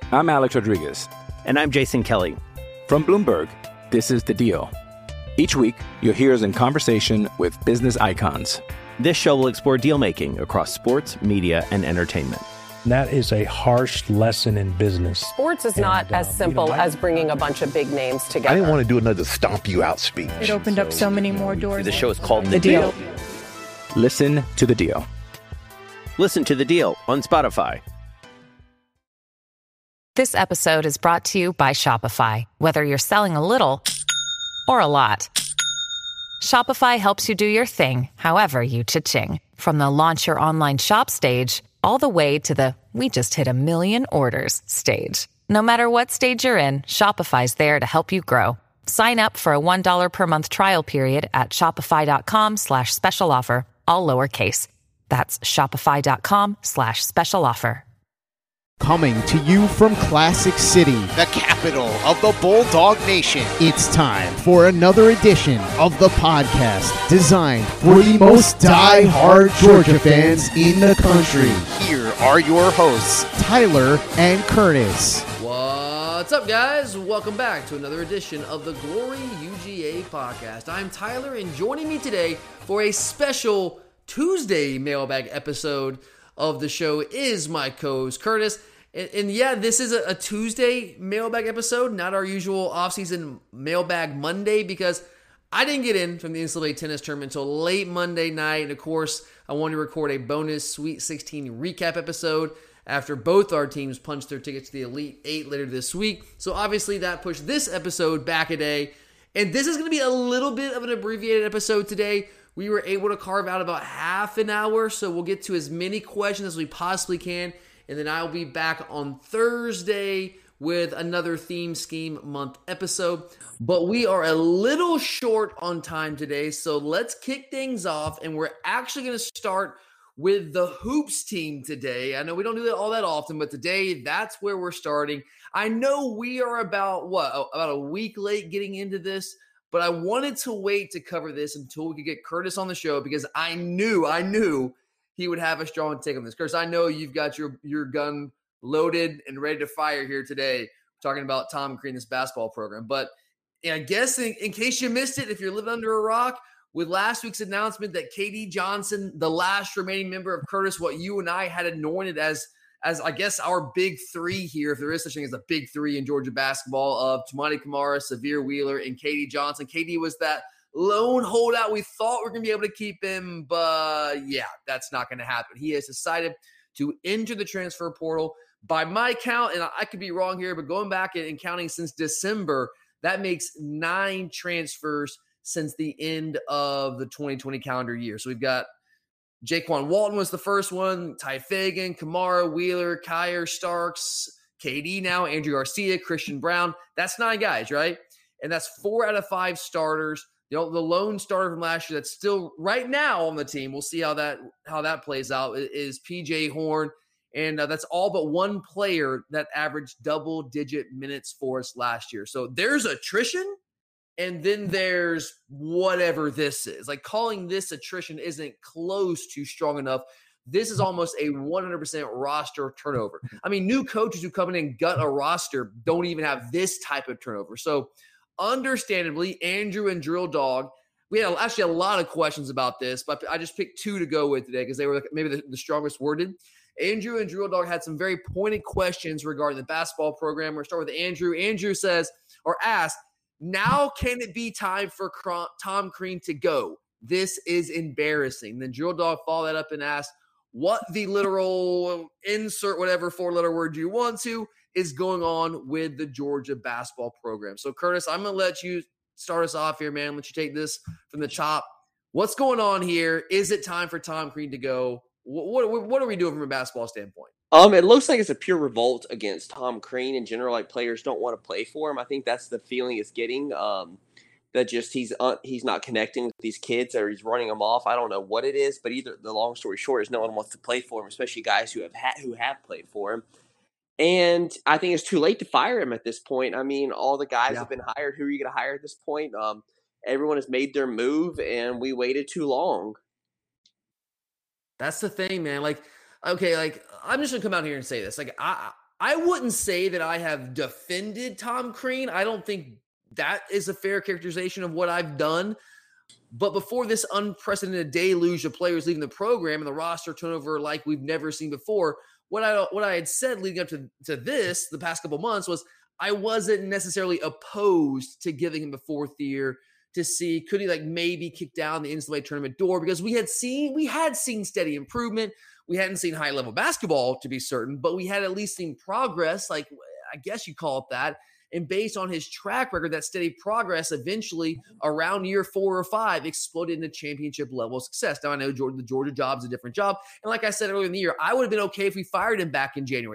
I'm Alex Rodriguez. And I'm Jason Kelly. From Bloomberg, this is The Deal. Each week, you'll hear us in conversation with business icons. This show will explore deal-making across sports, media, and entertainment. That is a harsh lesson in business. Sports is not as simple as bringing a bunch of big names together. I didn't want to do another stomp you out speech. It opened up so many more doors. The show is called The Deal. Listen to The Deal. Listen to The Deal on Spotify. This episode is brought to you by Shopify. Whether you're selling a little or a lot, Shopify helps you do your thing, however you cha-ching. From the launch your online shop stage, all the way to the we just hit 1 million orders stage. No matter what stage you're in, Shopify's there to help you grow. Sign up for a $1 per month trial period at shopify.com/special offer, all lowercase. That's shopify.com/special offer. Coming to you from Classic City, the capital of the Bulldog Nation. It's time for another edition of the podcast designed for the most die-hard Georgia fans in the country. Here are your hosts, Tyler and Curtis. What's up, guys? Welcome back to another edition of the Glory UGA podcast. I'm Tyler, and joining me today for a special Tuesday mailbag episode of the show is my co-host, Curtis. And yeah, this is a Tuesday mailbag episode, not our usual offseason mailbag Monday, because I didn't get in from the NCAA tennis tournament until late Monday night. And of course, I wanted to record a bonus Sweet 16 recap episode after both our teams punched their tickets to the Elite Eight later this week. So obviously that pushed this episode back a day. And this is going to be a little bit of an abbreviated episode today. We were able to carve out about half an hour, so we'll get to as many questions as we possibly can. And then I'll be back on Thursday with another Theme Scheme Month episode. But we are a little short on time today, so let's kick things off. And we're actually going to start with the Hoops team today. I know we don't do that all that often, but today that's where we're starting. I know we are about a week late getting into this, but I wanted to wait to cover this until we could get Curtis on the show, because I knew he would have a strong take on this. Curtis, I know you've got your gun loaded and ready to fire here today, talking about Tom Crean, this basketball program. But I guess in case you missed it, if you're living under a rock, with last week's announcement that KD Johnson, the last remaining member of Curtis, what you and I had anointed as I guess our big three here, if there is such a thing as a big three in Georgia basketball, of Toumani Camara, Sahvir Wheeler, and KD Johnson. KD was that lone holdout. We thought we were going to be able to keep him, but yeah, that's not going to happen. He has decided to enter the transfer portal. By my count, and I could be wrong here, but going back and counting since December, that makes 9 transfers since the end of the 2020 calendar year. So we've got Jaquan Walton was the first one, Ty Fagan, Camara, Wheeler, Kyer, Starks, KD now, Andrew Garcia, Christian Brown. That's 9 guys, right? And that's 4 out of 5 starters. The lone starter from last year that's still right now on the team, we'll see how that plays out, is PJ Horn. And that's all but one player that averaged double-digit minutes for us last year. So there's attrition, and then there's whatever this is. Like, calling this attrition isn't close to strong enough. This is almost a 100% roster turnover. I mean, new coaches who come in and gut a roster don't even have this type of turnover. So understandably, Andrew and Drill Dog, we had actually a lot of questions about this, but I just picked 2 to go with today because they were maybe the strongest worded. Andrew and Drill Dog had some very pointed questions regarding the basketball program. We're going to start with Andrew. Andrew says, or asked, now can it be time for Tom Crean to go? This is embarrassing. Then Drill Dog followed that up and asked, what the literal insert whatever 4-letter word you want to is going on with the Georgia basketball program. So, Curtis, I'm going to let you start us off here, man. Let you take this from the top. What's going on here? Is it time for Tom Crean to go? What are we doing from a basketball standpoint? It looks like it's a pure revolt against Tom Crean in general. Like, players don't want to play for him. I think that's the feeling it's getting. That just he's not connecting with these kids, or he's running them off. I don't know what it is, but either the long story short is no one wants to play for him, especially guys who have played for him. And I think it's too late to fire him at this point. I mean, all the guys have been hired. Who are you going to hire at this point? Everyone has made their move, and we waited too long. That's the thing, man. Like, okay, like, I'm just going to come out here and say this. Like, I wouldn't say that I have defended Tom Crean. I don't think that is a fair characterization of what I've done. But before this unprecedented deluge of players leaving the program and the roster turnover like we've never seen before, what I had said leading up to this the past couple months was I wasn't necessarily opposed to giving him a fourth year to see could he like maybe kick down the NCAA tournament door, because we had seen steady improvement. We hadn't seen high level basketball to be certain, but we had at least seen progress, like I guess you call it that. And based on his track record, that steady progress eventually around year 4 or 5 exploded into championship level success. Now I know the Georgia job is a different job. And like I said earlier in the year, I would have been okay if we fired him back in January.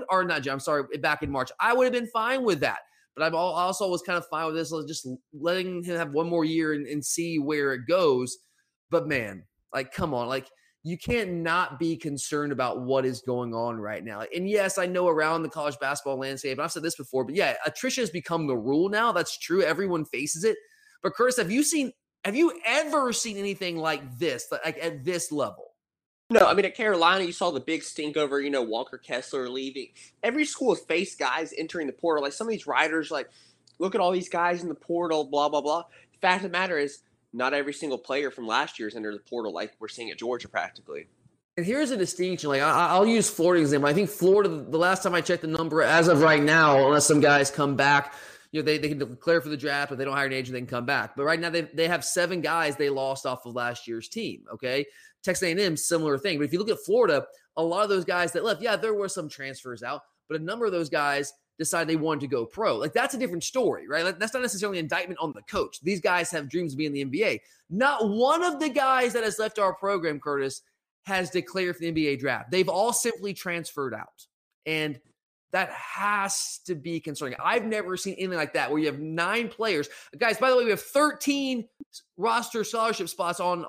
Back in March. I would have been fine with that. But I also was kind of fine with this, just letting him have one more year and see where it goes. But man, like, come on, like, you can't not be concerned about what is going on right now. And yes, I know around the college basketball landscape, and I've said this before, but yeah, attrition has become the rule now. That's true. Everyone faces it. But Curtis, have you ever seen anything like this, like at this level? No, I mean, at Carolina, you saw the big stink over, Walker Kessler leaving. Every school has faced guys entering the portal. Like some of these writers, like, look at all these guys in the portal, blah, blah, blah. The fact of the matter is, not every single player from last year is under the portal like we're seeing at Georgia practically. And here's a distinction. Like I'll use Florida example. I think Florida, the last time I checked the number, as of right now, unless some guys come back, they can declare for the draft, but they don't hire an agent, they can come back. But right now they have 7 guys they lost off of last year's team. Okay, Texas A&M, similar thing. But if you look at Florida, a lot of those guys that left, yeah, there were some transfers out, but a number of those guys decided they wanted to go pro. Like that's a different story, right? Like, that's not necessarily an indictment on the coach. These guys have dreams of being in the NBA. Not one of the guys that has left our program, Curtis, has declared for the NBA draft. They've all simply transferred out. And that has to be concerning. I've never seen anything like that where you have 9 players. Guys, by the way, we have 13 roster scholarship spots on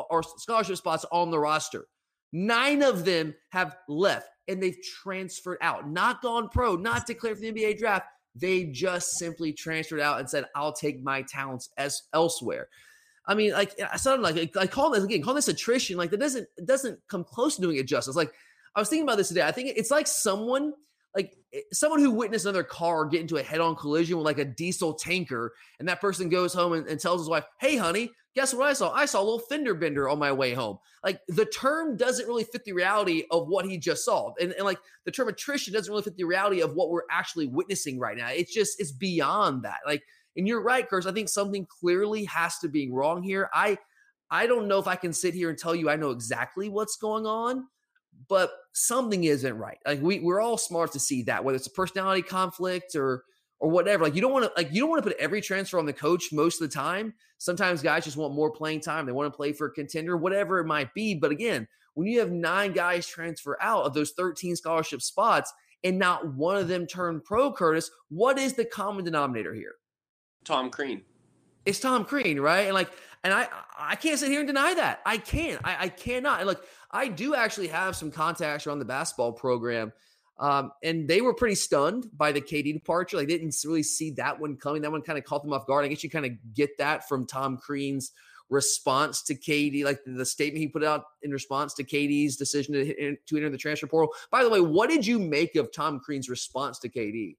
the roster. 9 of them have left and they've transferred out, not gone pro, not declared for the NBA draft. They just simply transferred out and said, I'll take my talents elsewhere. I mean, like, call this attrition. Like, it doesn't come close to doing it justice. Like, I was thinking about this today. I think it's like someone who witnessed another car get into a head-on collision with like a diesel tanker, and that person goes home and tells his wife, hey, honey, guess what I saw? I saw a little fender bender on my way home. Like, the term doesn't really fit the reality of what he just saw. And like, the term attrition doesn't really fit the reality of what we're actually witnessing right now. It's beyond that. Like, and you're right, Curtis. I think something clearly has to be wrong here. I don't know if I can sit here and tell you I know exactly what's going on, but something isn't right. Like, we're all smart to see that, whether it's a personality conflict or whatever. Like, you don't want to put every transfer on the coach most of the time. Sometimes guys just want more playing time. They want to play for a contender, whatever it might be. But again, when you have 9 guys transfer out of those 13 scholarship spots and not one of them turn pro, Curtis, what is the common denominator here? Tom Crean. It's Tom Crean, right? And I can't sit here and deny that. I can't. I cannot. And look, I do actually have some contacts around the basketball program, and they were pretty stunned by the KD departure. Like, they didn't really see that one coming. That one kind of caught them off guard. I guess you kind of get that from Tom Crean's response to KD, like the statement he put out in response to KD's decision to enter the transfer portal. By the way, what did you make of Tom Crean's response to KD?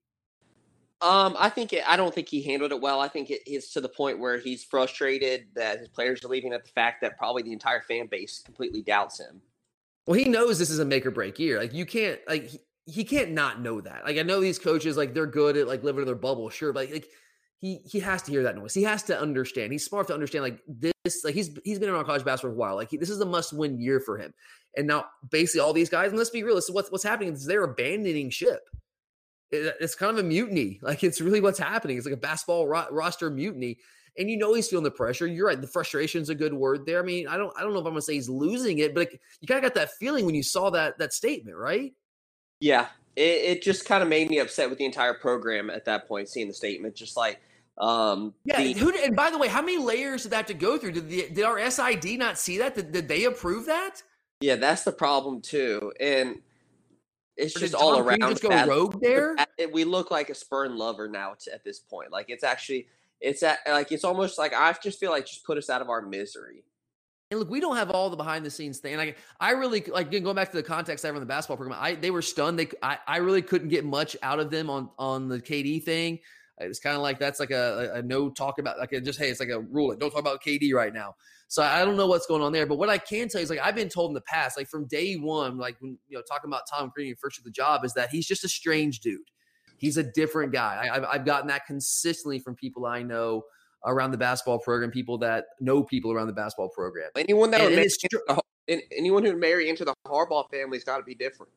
I don't think he handled it well. I think it is to the point where he's frustrated that his players are leaving, at the fact that probably the entire fan base completely doubts him. Well, he knows this is a make or break year. Like, you can't, like, he can't not know that. Like, I know these coaches, like, they're good at like living in their bubble, sure, but like he has to hear that noise. He has to understand. He's smart to understand, like, this, like, he's been around college basketball for a while. Like, this is a must-win year for him. And now basically all these guys, and let's be real, this is what's happening is they're abandoning ship. It's kind of a mutiny. Like, it's really what's happening. It's like a basketball roster mutiny. And he's feeling the pressure. You're right. The frustration is a good word there. I mean, I don't know if I'm going to say he's losing it, but you kind of got that feeling when you saw that statement, right? Yeah. It just kind of made me upset with the entire program at that point, seeing the statement. Just like, and by the way, how many layers did that have to go through? Did our SID not see that? Did they approve that? Yeah, that's the problem too. And it's just Tom all Crean around. Just go rogue there. We look like a spurned lover now at this point. Like, it's almost like I just feel like just put us out of our misery. And look, we don't have all the behind the scenes thing. And I really like going back to the context I have on the basketball program. They were stunned. I really couldn't get much out of them on the KD thing. It's kind of like that's like a no talk about hey, it's like a rule. Don't talk about KD right now. So I don't know what's going on there. But what I can tell you is I've been told in the past, from day one, when talking about Tom Crean first to the job, is that he's just a strange dude. He's a different guy. I've gotten that consistently from people I know around the basketball program, people that know people around the basketball program. Anyone anyone who would marry into the Harbaugh family's got to be different.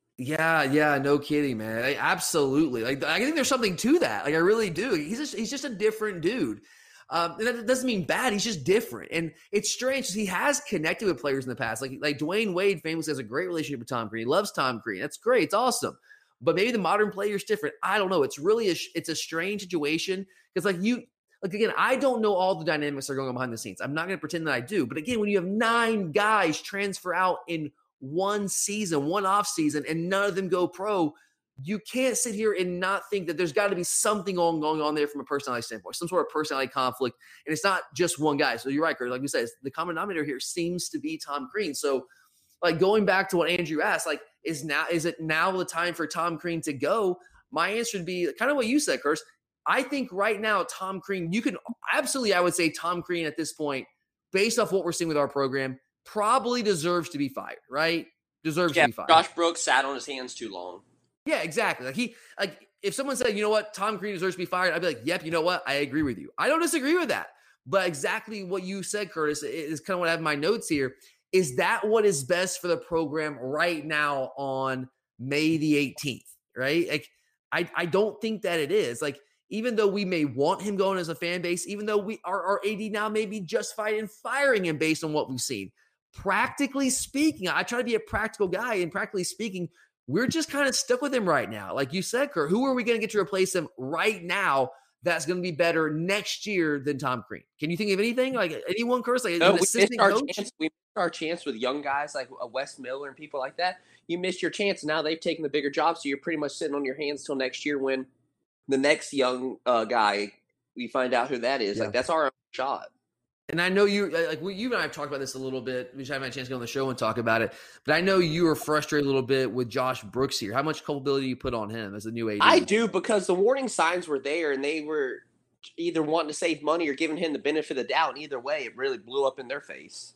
Yeah, no kidding, man. Absolutely. I think there's something to that. I really do. He's just a different dude. And that doesn't mean bad. He's just different. And it's strange because he has connected with players in the past. Like Dwayne Wade famously has a great relationship with Tom Crean. He loves Tom Crean. That's great. It's awesome. But maybe the modern player is different. I don't know. It's really it's a strange situation because again, I don't know all the dynamics that are going on behind the scenes. I'm not going to pretend that I do. But again, when you have 9 guys transfer out in one off season, and none of them go pro, you can't sit here and not think that there's got to be something going on there from a personality standpoint, some sort of personality conflict. And it's not just one guy. So you're right, Kurt. Like we said, the common denominator here seems to be Tom Crean. So going back to what Andrew asked, is it now the time for Tom Crean to go? My answer would be kind of what you said, Curse. I think right now, Tom Crean, you can absolutely, I would say Tom Crean at this point, based off what we're seeing with our program, probably deserves to be fired, right? Deserves to be fired. Josh Brooks sat on his hands too long. Yeah, exactly. If someone said, you know what, Tom Crean deserves to be fired, I'd be like, yep, you know what? I agree with you. I don't disagree with that. But exactly what you said, Curtis, is kind of what I have in my notes here. Is that what is best for the program right now on May the 18th, right? I don't think that it is. Even though we may want him going as a fan base, even though our AD now may be justified in firing him based on what we've seen. Practically speaking, I try to be a practical guy, and practically speaking, we're just kind of stuck with him right now. Like you said, Kurt, who are we going to get to replace him right now that's going to be better next year than Tom Crean? Can you think of anything? Anyone, Kurt? No, we missed our chance with young guys like Wes Miller and people like that. You missed your chance. Now they've taken the bigger job, so you're pretty much sitting on your hands till next year when the next young guy, we find out who that is. Yeah. That's our own shot. And I know you and I have talked about this a little bit. We just haven't had a chance to get on the show and talk about it. But I know you were frustrated a little bit with Josh Brooks here. How much culpability do you put on him as a new AD? I do, because the warning signs were there, and they were either wanting to save money or giving him the benefit of the doubt. And either way, it really blew up in their face.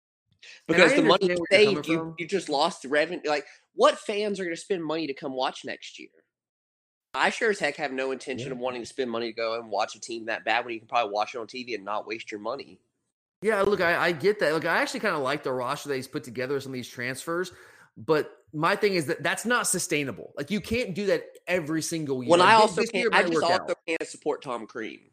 Because the money you saved, you just lost the revenue. What fans are going to spend money to come watch next year? I sure as heck have no intention of wanting to spend money to go and watch a team that bad when you can probably watch it on TV and not waste your money. Yeah, look, I get that. Look, I actually kind of like the roster that he's put together with some of these transfers, but my thing is that's not sustainable. You can't do that every single year. I also can't support Tom Crean.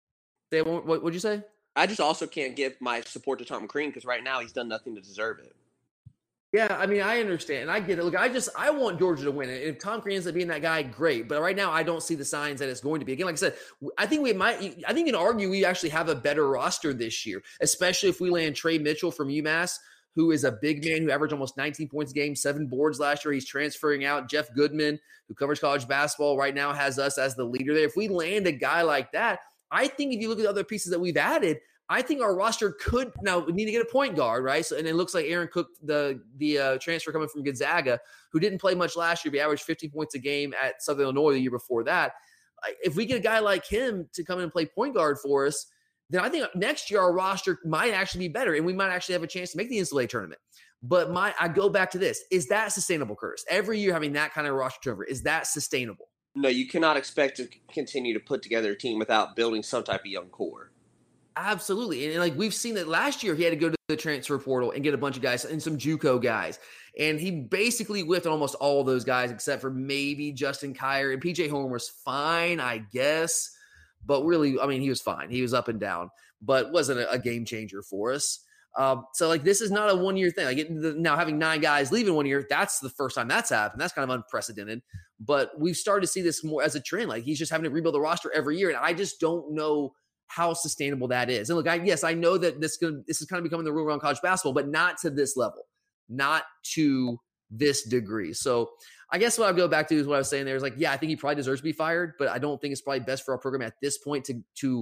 What'd you say? I just also can't give my support to Tom Crean because right now he's done nothing to deserve it. Yeah, I understand, and I get it. Look, I want Georgia to win, and if Tom Crean ends up being that guy, great. But right now, I don't see the signs that it's going to be. Again, like I said, I think you can argue we actually have a better roster this year, especially if we land Trey Mitchell from UMass, who is a big man who averaged almost 19 points a game, 7 boards last year. He's transferring out. Jeff Goodman, who covers college basketball right now, has us as the leader there. If we land a guy like that, I think if you look at the other pieces that we've added, I think our roster could now we need to get a point guard, right? So, and it looks like Aaron Cook, the transfer coming from Gonzaga, who didn't play much last year, but averaged 15 points a game at Southern Illinois the year before that. If we get a guy like him to come in and play point guard for us, then I think next year our roster might actually be better, and we might actually have a chance to make the NCAA tournament. But I go back to this: is that sustainable, Curtis? Every year having that kind of roster turnover, is that sustainable? No, you cannot expect to continue to put together a team without building some type of young core. Absolutely. And we've seen that last year he had to go to the transfer portal and get a bunch of guys and some JUCO guys. And he basically whiffed on almost all of those guys except for maybe Justin Kier. And PJ Horn was fine, I guess. But really, he was fine. He was up and down, but wasn't a game changer for us. So this is not a 1-year thing. Now having 9 guys leaving 1 year, that's the first time that's happened. That's kind of unprecedented. But we've started to see this more as a trend. He's just having to rebuild the roster every year. And I just don't know how sustainable that is. And look, I know that this is kind of becoming the rule around college basketball, but not to this level, not to this degree. So I guess what I go back to is what I was saying there is I think he probably deserves to be fired, but I don't think it's probably best for our program at this point to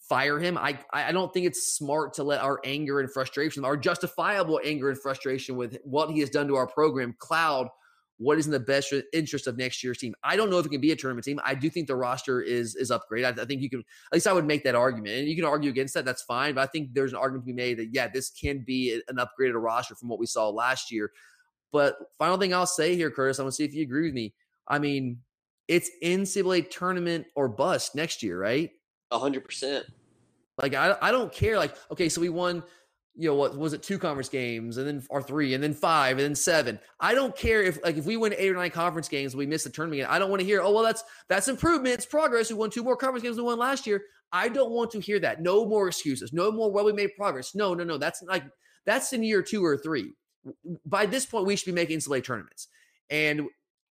fire him. I don't think it's smart to let our anger and frustration, our justifiable anger and frustration with what he has done to our program, cloud what is in the best interest of next year's team. I don't know if it can be a tournament team. I do think the roster is upgraded. I think you can, at least I would make that argument. And you can argue against that. That's fine. But I think there's an argument to be made that, yeah, this can be an upgraded roster from what we saw last year. But final thing I'll say here, Curtis, I want to see if you agree with me. I mean, it's NCAA tournament or bust next year, right? 100%. Like, I don't care. Like, okay, so we won, what was it, 2 conference games, and then or 3, and then 5, and then 7. I don't care if we win 8 or 9 conference games, we miss the tournament again. I don't want to hear, oh, well, that's improvement, it's progress. We won 2 more conference games than we won last year. I don't want to hear that. No more excuses. No more, well, we made progress. No. That's in year 2 or 3. By this point, we should be making NCAA tournaments. And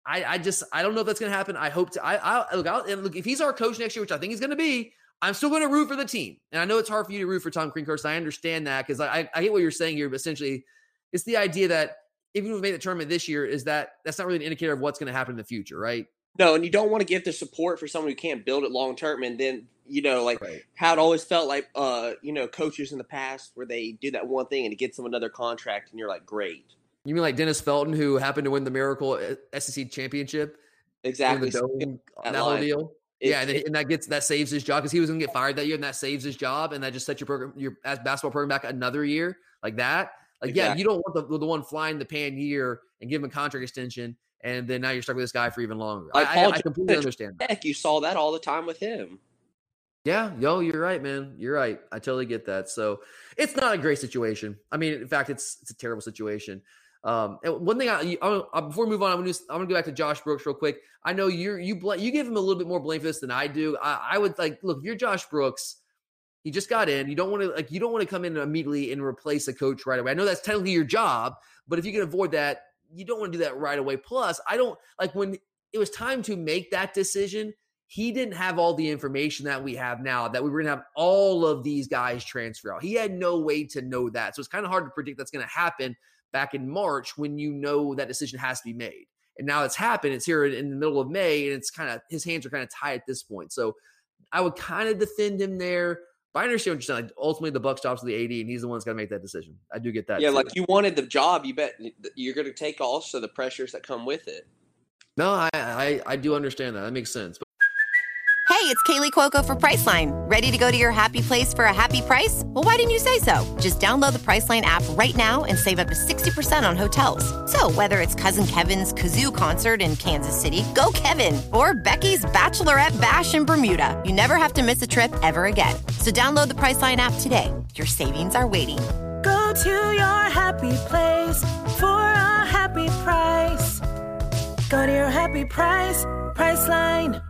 I don't know if that's going to happen. I hope to. Look, if he's our coach next year, which I think he's going to be, I'm still going to root for the team. And I know it's hard for you to root for Tom Crean, Curtis. I understand that because I get what you're saying here, but essentially it's the idea that if we've made the tournament this year, that's not really an indicator of what's going to happen in the future, right? No, and you don't want to give the support for someone who can't build it long term. And then, right. How it always felt like, coaches in the past where they do that one thing and it gets them another contract and you're like, great. You mean like Dennis Felton, who happened to win the Miracle SEC championship? Exactly. That whole deal. Yeah, and that saves his job because he was going to get fired that year, and that saves his job, and that just sets your basketball program back another year like that. Like, exactly. Yeah, you don't want the one flying the pan year and give him a contract extension, and then now you're stuck with this guy for even longer. I completely understand that. Heck, you saw that all the time with him. Yeah, you're right, man. You're right. I totally get that. So it's not a great situation. I mean, in fact, it's a terrible situation. And one thing before we move on, I'm gonna go back to Josh Brooks real quick. I know you give him a little bit more blame for this than I do. I would look, if you're Josh Brooks, he just got in. You don't want to come in immediately and replace a coach right away. I know that's technically your job, but if you can avoid that, you don't want to do that right away. Plus, I don't like when it was time to make that decision. He didn't have all the information that we have now, that we were going to have all of these guys transfer out. He had no way to know that. So it's kind of hard to predict that's going to happen back in March when that decision has to be made. And now it's happened. It's here in the middle of May, and it's kind of, his hands are kind of tied at this point. So I would kind of defend him there. But I understand what you're saying. Like, ultimately, the buck stops with the AD, and he's the one that's got to make that decision. I do get that. Yeah, too. Like you wanted the job. You bet you're going to take also the pressures that come with it. No, I do understand that. That makes sense. Hey, it's Kaylee Cuoco for Priceline. Ready to go to your happy place for a happy price? Well, why didn't you say so? Just download the Priceline app right now and save up to 60% on hotels. So whether it's Cousin Kevin's Kazoo Concert in Kansas City, go Kevin, or Becky's Bachelorette Bash in Bermuda, you never have to miss a trip ever again. So download the Priceline app today. Your savings are waiting. Go to your happy place for a happy price. Go to your happy price, Priceline.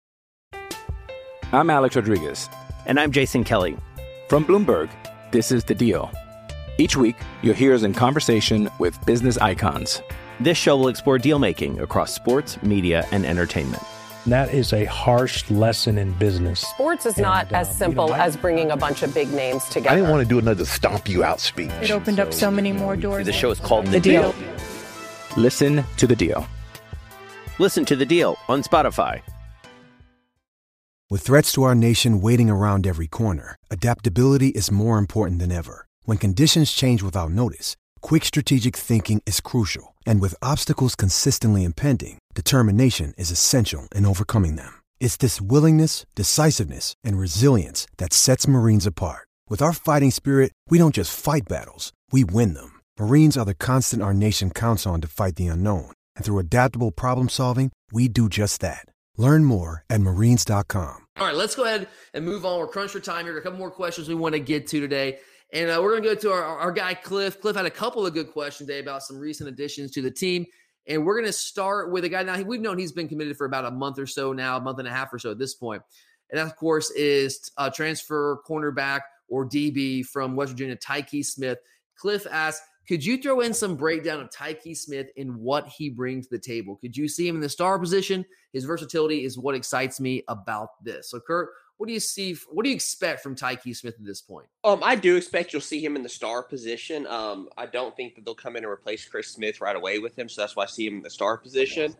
I'm Alex Rodriguez. And I'm Jason Kelly. From Bloomberg, this is The Deal. Each week, you'll hear us in conversation with business icons. This show will explore deal-making across sports, media, and entertainment. That is a harsh lesson in business. Sports is not as simple as bringing a bunch of big names together. I didn't want to do another stomp you out speech. It opened up so many more doors. The show is called The Deal. Listen to The Deal. Listen to The Deal on Spotify. With threats to our nation waiting around every corner, adaptability is more important than ever. When conditions change without notice, quick strategic thinking is crucial. And with obstacles consistently impending, determination is essential in overcoming them. It's this willingness, decisiveness, and resilience that sets Marines apart. With our fighting spirit, we don't just fight battles, we win them. Marines are the constant our nation counts on to fight the unknown. And through adaptable problem solving, we do just that. Learn more at marines.com. All right, let's go ahead and move on. We're crunched for time here. A couple more questions we want to get to today. And we're going to go to our guy, Cliff. Cliff had a couple of good questions today about some recent additions to the team. And we're going to start with a guy now. We've known he's been committed for about a month or so now, a month and a half or so at this point. And that, of course, is transfer cornerback or DB from West Virginia, Tyke Smith. Cliff asks, could you throw in some breakdown of Tyke Smith and what he brings to the table? Could you see him in the star position? His versatility is what excites me about this. So, Kurt, what do you see? What do you expect from Tyke Smith at this point? I do expect you'll see him in the star position. I don't think that they'll come in and replace Chris Smith right away with him, so that's why I see him in the star position.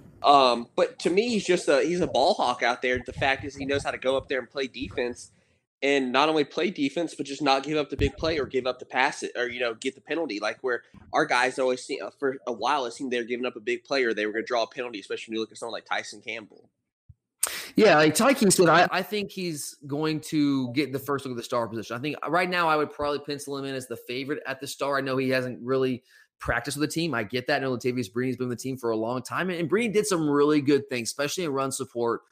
But to me, he's a ball hawk out there. The fact is he knows how to go up there and play defense. and not only play defense, but just not give up the big play or give up the pass or, get the penalty. Like where our guys always see for a while, it seemed they were giving up a big play or they were going to draw a penalty, especially when you look at someone like Tyson Campbell. Yeah, like Tyke Smith, I think he's going to get the first look at the star position. I think right now I would probably pencil him in as the favorite at the star. I know he hasn't really practiced with the team. I get that. I know Latavius Brini has been with the team for a long time, and Brini did some really good things, especially in run support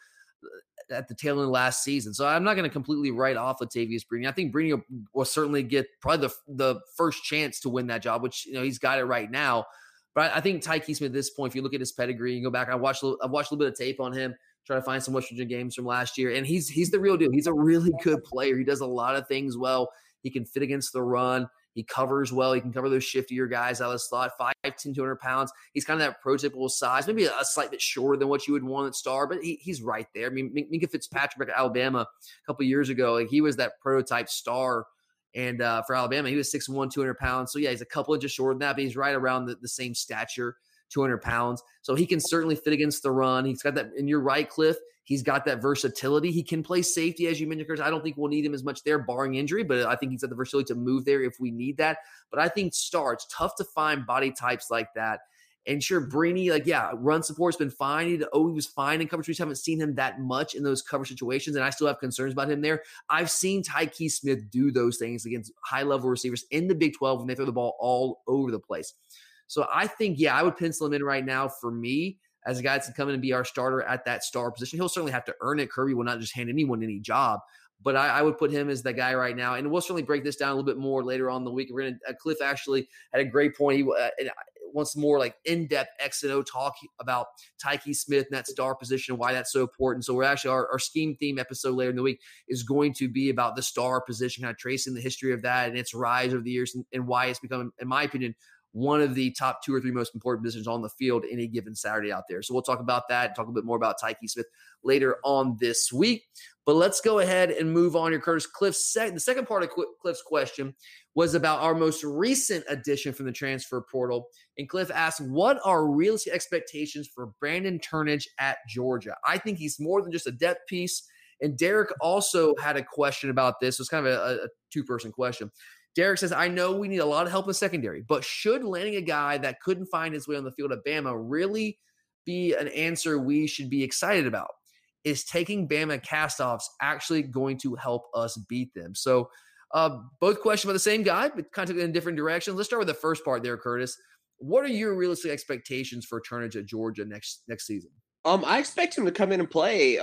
at the tail end of last season. So I'm not going to completely write off Latavius Brini. I think Brini will certainly get probably the first chance to win that job, which he's got it right now. But I think Tyke Smith at this point, if you look at his pedigree and go back, I've watched a little bit of tape on him, try to find some West Virginia games from last year, and he's the real deal. He's a really good player. He does a lot of things well. He can fit against the run. He covers well. He can cover those shiftier guys out of the slot, 5'10", 200 pounds. He's kind of that prototypical size, maybe a slight bit shorter than what you would want at star, but he's right there. I mean, Minkah Fitzpatrick back at Alabama a couple of years ago, he was that prototype star. And for Alabama, he was 6'1", 200 pounds. So, yeah, he's a couple inches shorter than that, but he's right around the same stature, 200 pounds. So he can certainly fit against the run. He's got that, and you're right, Cliff. He's got that versatility. He can play safety, as you mentioned, Chris. I don't think we'll need him as much there, barring injury, but I think he's got the versatility to move there if we need that. But I think star, it's tough to find body types like that. And sure, Brini, run support's been fine. He was fine in coverage. We just haven't seen him that much in those cover situations, and I still have concerns about him there. I've seen Tyke Smith do those things against high-level receivers in the Big 12 when they throw the ball all over the place. So I think, I would pencil him in right now for me as a guy that's come in and be our starter at that star position. He'll certainly have to earn it. Kirby will not just hand anyone any job. But I would put him as the guy right now. And we'll certainly break this down a little bit more later on in the week. Cliff actually had a great point. He wants more in-depth X and O talk about Tyke Smith and that star position and why that's so important. So we're actually, our scheme theme episode later in the week is going to be about the star position, kind of tracing the history of that and its rise over the years and why it's become, in my opinion, one of the top 2 or 3 most important positions on the field any given Saturday out there. So we'll talk about that and talk a bit more about Tyke Smith later on this week. But let's go ahead and move on here, Curtis. The second part of Cliff's question was about our most recent addition from the transfer portal. And Cliff asked, what are realistic expectations for Brandon Turnage at Georgia? I think he's more than just a depth piece. And Derek also had a question about this. It was kind of a two-person question. Derek says, I know we need a lot of help in the secondary, but should landing a guy that couldn't find his way on the field at Bama really be an answer we should be excited about? Is taking Bama castoffs actually going to help us beat them? So both questions about the same guy, but kind of in different directions. Let's start with the first part there, Curtis. What are your realistic expectations for Turnage at Georgia next season? I expect him to come in and play.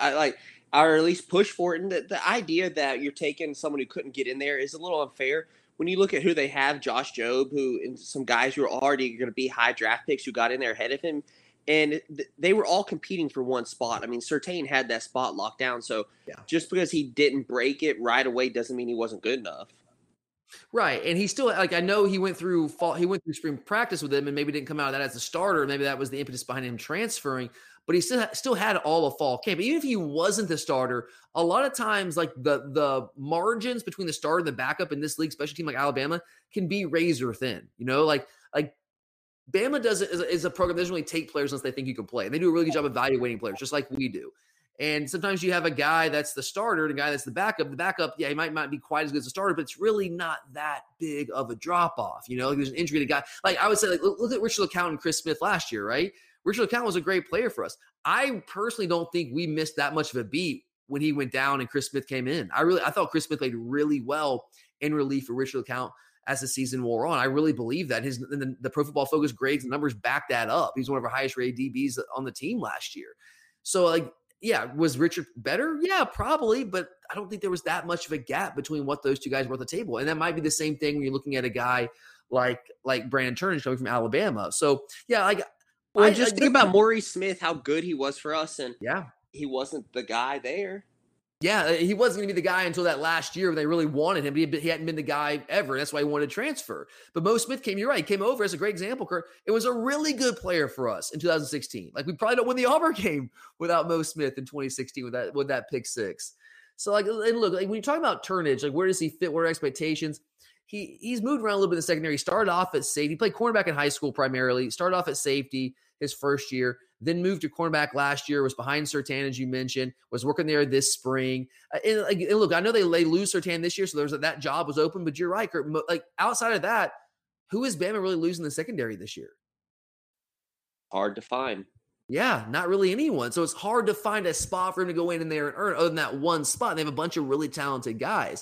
Or at least push for it. And the idea that you're taking someone who couldn't get in there is a little unfair. When you look at who they have, Josh Jobe, and some guys who are already going to be high draft picks who got in there ahead of him, and they were all competing for one spot. I mean, Surtain had that spot locked down. So just because he didn't break it right away doesn't mean he wasn't good enough. Right. And he still, I know he went through spring practice with him and maybe didn't come out of that as a starter. Maybe that was the impetus behind him transferring. But he still had all of fall camp. But even if he wasn't the starter, a lot of times the margins between the starter and the backup in this league, especially a team like Alabama, can be razor thin. Like Bama is a program that doesn't really take players unless they think you can play. And they do a really good job evaluating players, just like we do. And sometimes you have a guy that's the starter and a guy that's the backup. The backup, he might not be quite as good as a starter, but it's really not that big of a drop-off. There's an injury to a guy. I would say, look at Richard LeCounte and Chris Smith last year, right? Richard LeCounte was a great player for us. I personally don't think we missed that much of a beat when he went down and Chris Smith came in. I thought Chris Smith played really well in relief for Richard LeCounte as the season wore on. I really believe that. The Pro Football Focus grades and numbers back that up. He's one of our highest rated DBs on the team last year. So, was Richard better? Yeah, probably, but I don't think there was that much of a gap between what those two guys were at the table. And that might be the same thing when you're looking at a guy like Brandon Turnage coming from Alabama. So, think about Maurice Smith, how good he was for us, and he wasn't the guy there. Yeah, he wasn't going to be the guy until that last year when they really wanted him. He hadn't been the guy ever. That's why he wanted to transfer. But Mo Smith you're right, came over as a great example, Kurt. It was a really good player for us in 2016. We probably don't win the Auburn game without Mo Smith in 2016 with that pick six. So, when you talk about Turnage, where does he fit? What are expectations? He's moved around a little bit in the secondary. He started off at safety. He played cornerback in high school primarily. Started off at safety. his first year, then moved to cornerback last year, was behind Surtain, as you mentioned, was working there this spring. And look, I know they lose Surtain this year, so there's that job was open, but you're right, Kurt. Like outside of that, who is Bama really losing the secondary this year? Hard to find. Yeah, not really anyone. So it's hard to find a spot for him to go in there and earn other than that one spot. They have a bunch of really talented guys.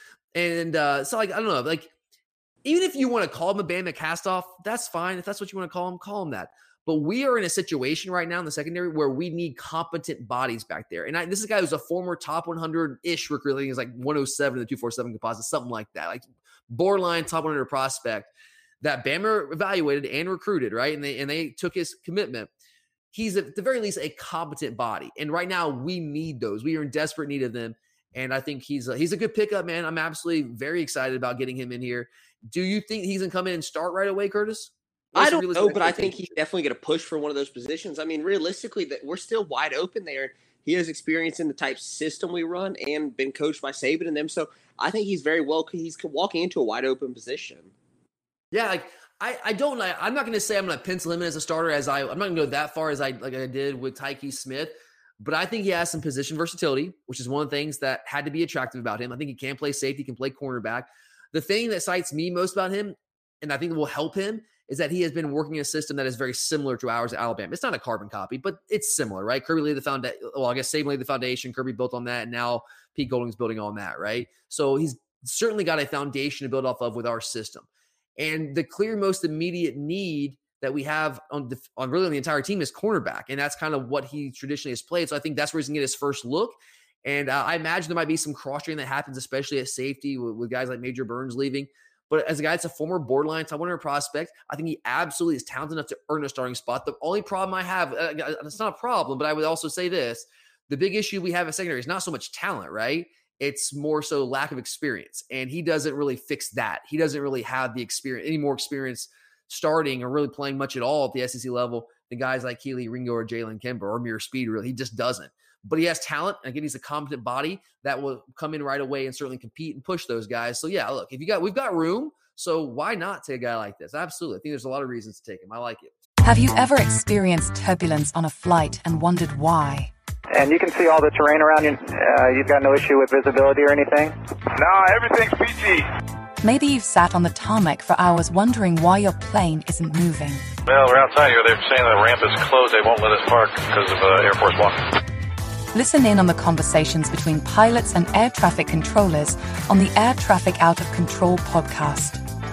And so, like, I don't know, like, even if you want to call him a Bama castoff, that's fine. If that's what you want to call him that. But we are in a situation right now in the secondary where we need competent bodies back there. And this is a guy who's a former top 100-ish recruit. I think he's like 107 in the 247 composite, something like that. Like borderline top 100 prospect that Bama evaluated and recruited, right? And they took his commitment. He's at the very least a competent body. And right now we need those. We are in desperate need of them. And I think he's a good pickup, man. I'm absolutely very excited about getting him in here. Do you think he's going to come in and start right away, Curtis? I don't know, but I think he's definitely going to push for one of those positions. I mean, realistically, that we're still wide open there. He has experience in the type system we run and been coached by Saban and them. So I think he's he's walking into a wide open position. Yeah, like I'm not going to say I'm going to pencil him in as a starter I'm not going to go that far as I did with Tyke Smith, but I think he has some position versatility, which is one of the things that had to be attractive about him. I think he can play safety, can play cornerback. The thing that excites me most about him, and I think will help him, is that he has been working in a system that is very similar to ours at Alabama. It's not a carbon copy, but it's similar, right? Kirby laid the foundation. Well, I guess Saban laid the foundation. Kirby built on that, and now Pete Golding's building on that, right? So he's certainly got a foundation to build off of with our system. And the clear most immediate need that we have on really on the entire team is cornerback, and that's kind of what he traditionally has played. So I think that's where he's going to get his first look. And I imagine there might be some cross-training that happens, especially at safety with guys like Major Burns leaving. But as a guy that's a former borderline top 100 prospect, I think he absolutely is talented enough to earn a starting spot. The only problem I have, it's not a problem, but I would also say this, the big issue we have at secondary is not so much talent, right? It's more so lack of experience. And he doesn't really fix that. He doesn't really have the experience, any more experience starting or really playing much at all at the SEC level than guys like Keely Ringo or Jalen Kimber or Amir Speed, really. He just doesn't. But he has talent. And again, he's a competent body that will come in right away and certainly compete and push those guys. So yeah, look, we've got room. So why not take a guy like this? Absolutely. I think there's a lot of reasons to take him. I like it. Have you ever experienced turbulence on a flight and wondered why? And you can see all the terrain around you. You've got no issue with visibility or anything? No, everything's PG. Maybe you've sat on the tarmac for hours wondering why your plane isn't moving. Well, we're outside here. They're saying the ramp is closed. They won't let us park because of Air Force One. Listen in on the conversations between pilots and air traffic controllers on the Air Traffic Out of Control podcast.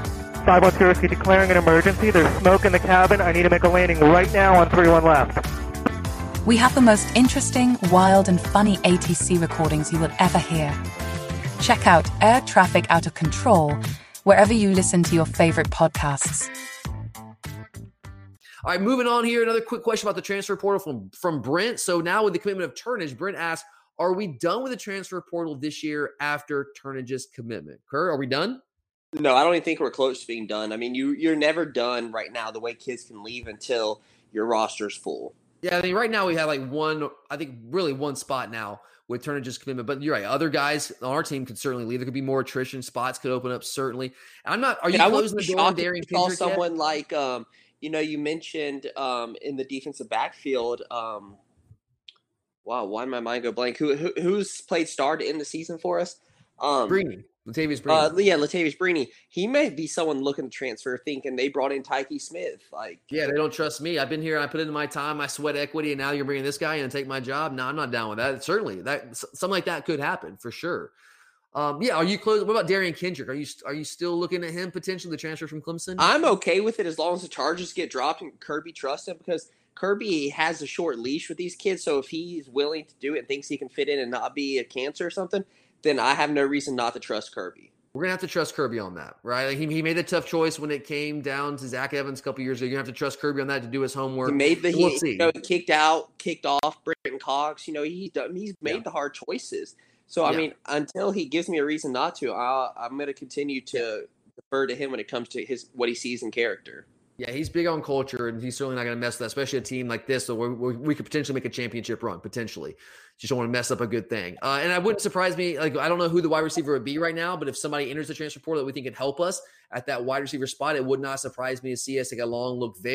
510, declaring an emergency. There's smoke in the cabin. I need to make a landing right now on 31 left. We have the most interesting, wild, and funny ATC recordings you will ever hear. Check out Air Traffic Out of Control wherever you listen to your favorite podcasts. All right, moving on here. Another quick question about the transfer portal from Brent. So now with the commitment of Turnage, Brent asks, are we done with the transfer portal this year after Turnage's commitment? Kerr, are we done? No, I don't even think we're close to being done. I mean, you're never done right now the way kids can leave until your roster's full. Yeah, I mean, right now we have like one spot now with Turnage's commitment. But you're right. Other guys on our team could certainly leave. There could be more attrition. Spots could open up, certainly. Are you closing the door on Darian Kendrick someone yet? Like, you mentioned in the defensive backfield. Wow, why did my mind go blank? Who's played star to end the season for us? Brini. Latavius Brini. Latavius Brini. He may be someone looking to transfer, thinking they brought in Tyke Smith. They don't trust me. I've been here. I put in my time, my sweat equity, and now you're bringing this guy in and take my job. No, I'm not down with that. Certainly, something like that could happen for sure. Are you close? What about Darian Kendrick? Are you still looking at him potentially the transfer from Clemson? I'm okay with it as long as the charges get dropped and Kirby trusts him, because Kirby has a short leash with these kids. So if he's willing to do it and thinks he can fit in and not be a cancer or something, then I have no reason not to trust Kirby. We're going to have to trust Kirby on that, right? Like he made the tough choice when it came down to Zach Evans a couple years ago. You're going to have to trust Kirby on that to do his homework. He made kicked off Britton Cox. He's made the hard choices. So, I mean, until he gives me a reason not to, I'm going to continue to defer to him when it comes to what he sees in character. Yeah, he's big on culture, and he's certainly not going to mess with that, especially a team like this. So we could potentially make a championship run, potentially. Just don't want to mess up a good thing. And it wouldn't surprise me. I don't know who the wide receiver would be right now, but if somebody enters the transfer portal that we think could help us at that wide receiver spot, it would not surprise me to see us take a long look there.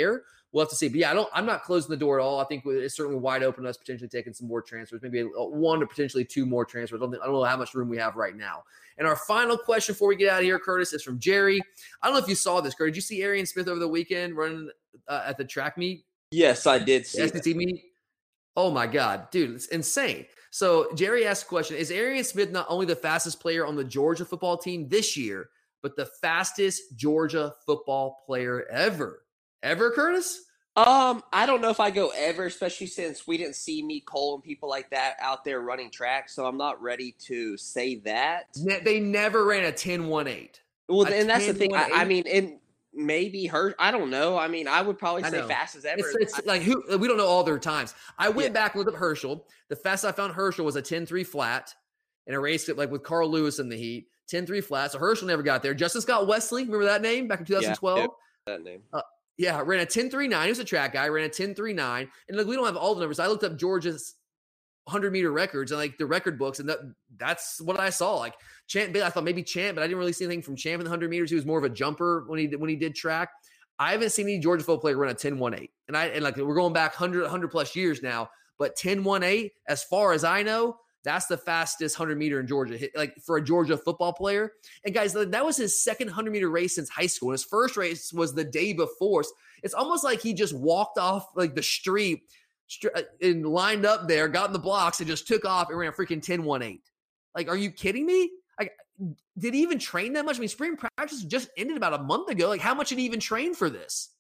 we'll have to see. But yeah, I'm not closing the door at all. I think it's certainly wide open to us potentially taking some more transfers, maybe 1 or potentially 2 more transfers. I don't know how much room we have right now. And our final question before we get out of here, Curtis, is from Jerry. I don't know if you saw this, Curtis. Did you see Arian Smith over the weekend running at the track meet? Yes, I did see the SEC meet. Oh my God, dude, it's insane. So Jerry asked the question, is Arian Smith not only the fastest player on the Georgia football team this year, but the fastest Georgia football player ever? Ever, Curtis? I don't know if I go ever, especially since we didn't see Meat Cole and people like that out there running track, so I'm not ready to say that. They never ran a 10-1-8. Well, and that's the thing. I mean, and maybe I don't know. I mean, I would probably say fast as ever. It's like we don't know all their times. I went back and looked up Herschel. The fastest I found Herschel was a 10-3 flat in a race like with Carl Lewis in the heat. 10-3 flat. So Herschel never got there. Justin Scott Wesley, remember that name back in 2012? Yeah, that name. Yeah, ran a 10.39. He was a track guy. Ran a 10.39. And look, we don't have all the numbers. I looked up Georgia's 100-meter records and like the record books, and that's what I saw. Like Champ, I thought maybe Champ, but I didn't really see anything from Champ in the 100 meters. He was more of a jumper when he did track. I haven't seen any Georgia football player run a 10.18. And like we're going back 100 plus years now, but 10.18, as far as I know, that's the fastest 100-meter in Georgia, like for a Georgia football player. And guys, that was his second 100-meter race since high school. And his first race was the day before. It's almost like he just walked off like the street and lined up there, got in the blocks, and just took off and ran a freaking 10.18. Like, are you kidding me? Like, did he even train that much? I mean, spring practice just ended about a month ago. Like, how much did he even train for this?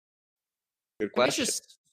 Good question.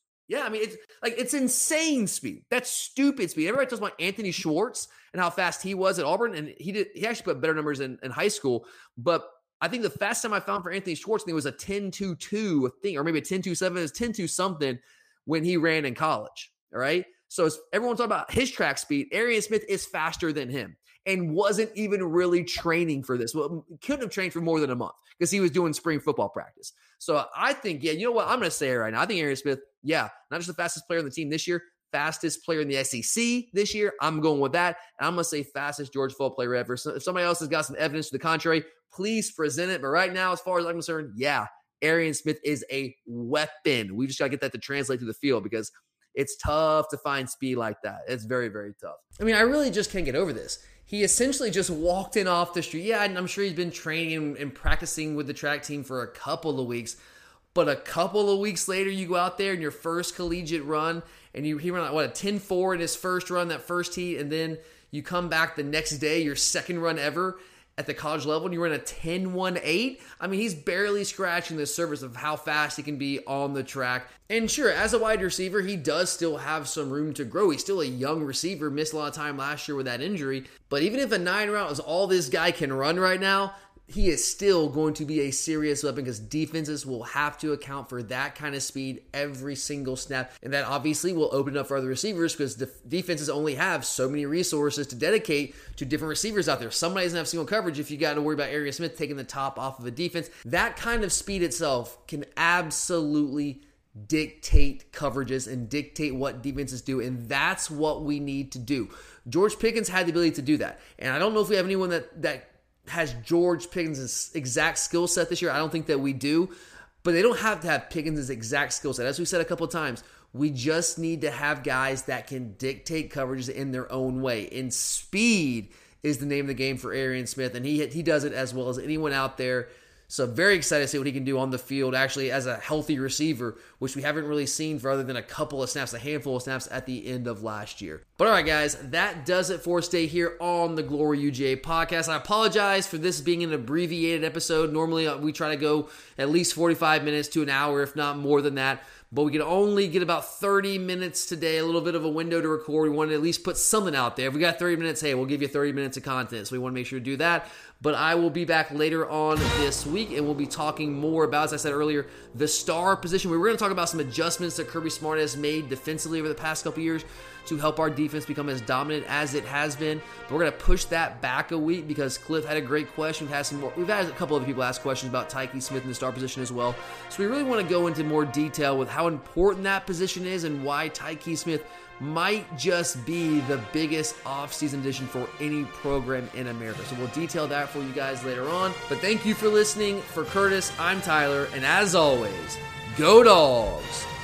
I mean, it's insane speed. That's stupid speed. Everybody talks about Anthony Schwartz and how fast he was at Auburn, and he actually put better numbers in high school. But I think the fastest time I found for Anthony Schwartz, I think it was a 10.22, I think, or maybe a 10.27. It was 10.2 something when he ran in college. All right. So everyone's talking about his track speed. Arian Smith is faster than him and wasn't even really training for this. Well, couldn't have trained for more than a month because he was doing spring football practice. So I think, you know what? I'm going to say it right now. I think Arian Smith, not just the fastest player on the team this year, fastest player in the SEC this year. I'm going with that. And I'm going to say fastest Georgia football player ever. So if somebody else has got some evidence to the contrary, please present it. But right now, as far as I'm concerned, Arian Smith is a weapon. We just got to get that to translate to the field because it's tough to find speed like that. It's very, very tough. I mean, I really just can't get over this. He essentially just walked in off the street. Yeah, and I'm sure he's been training and practicing with the track team for a couple of weeks. But a couple of weeks later, you go out there in your first collegiate run, and he ran a 10.4 in his first run, that first heat, and then you come back the next day, your second run ever at the college level, and you run a 10.18. I mean, he's barely scratching the surface of how fast he can be on the track. And sure, as a wide receiver, he does still have some room to grow. He's still a young receiver, missed a lot of time last year with that injury. But even if a 9 route is all this guy can run right now, he is still going to be a serious weapon because defenses will have to account for that kind of speed every single snap. And that obviously will open it up for other receivers because defenses only have so many resources to dedicate to different receivers out there. Somebody doesn't have single coverage if you got to worry about Arian Smith taking the top off of a defense. That kind of speed itself can absolutely dictate coverages and dictate what defenses do. And that's what we need to do. George Pickens had the ability to do that. And I don't know if we have anyone that has George Pickens' exact skill set this year. I don't think that we do, but they don't have to have Pickens' exact skill set. As we said a couple of times, we just need to have guys that can dictate coverages in their own way. And speed is the name of the game for Arian Smith, and he does it as well as anyone out there. So very excited to see what he can do on the field, actually as a healthy receiver, which we haven't really seen for other than a couple of snaps, a handful of snaps at the end of last year. But all right, guys, that does it for us today here on the Glory UGA podcast. I apologize for this being an abbreviated episode. Normally, we try to go at least 45 minutes to an hour, if not more than that. But we can only get about 30 minutes today, a little bit of a window to record. We want to at least put something out there. If we got 30 minutes, hey, we'll give you 30 minutes of content. So we want to make sure to do that. But I will be back later on this week, and we'll be talking more about, as I said earlier, the star position. We're going to talk about some adjustments that Kirby Smart has made defensively over the past couple years to help our defense become as dominant as it has been. But we're going to push that back a week because Cliff had a great question. We've had a couple other people ask questions about Tyke Smith in the star position as well. So we really want to go into more detail with how important that position is and why Tyke Smith might just be the biggest offseason addition for any program in America. So we'll detail that for you guys later on. But thank you for listening. For Curtis, I'm Tyler. And as always, Go Dogs!